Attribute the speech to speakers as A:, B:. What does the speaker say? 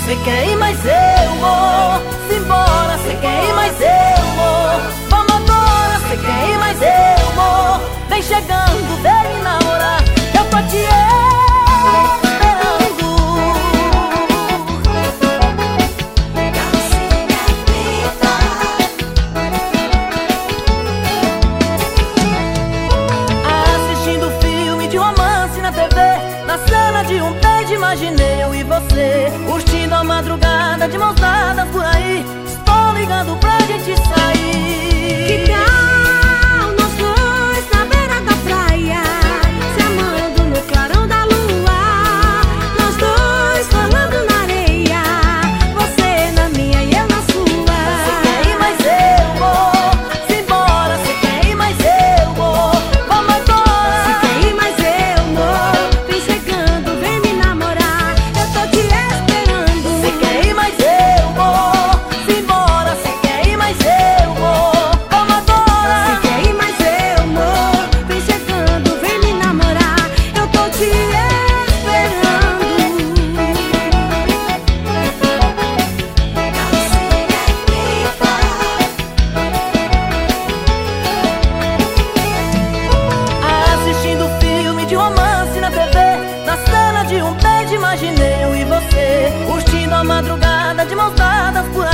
A: Cê quer ir, mas eu vou. Simbora, cê quer ir, mas eu vou. Vamos agora, cê quer ir, mas eu vou. Vem chegando, vem me namorar. Eu tô te esperando. Assistindo filme de romance na TV, na cena de um beijo imaginei eu e você, curtindo a madrugada de mãos dadas por aí. Estou ligando pra gente sair.
B: Que tal nós dois na beira da praia, se amando no clarão da lua, nós dois falando na areia, você na minha e eu na sua.
A: Cê quer ir, mas eu vou. Simbora, cê quer ir, mas eu vou. Vamos agora.
B: Se quer ir, mas eu vou. Vem chegando, vem me namorar. Eu tô te esperando.
A: Cê quer ir, mas eu vou. Simbora, cê quer ir, mas eu vou. Vamos agora.
B: Se quer ir, mas eu vou. Vem chegando, vem me namorar. Eu tô te esperando.
A: Assistindo filme de romance na TV, na cena de um beijo imaginei eu e você, curtindo a madrugada de mãos dadas por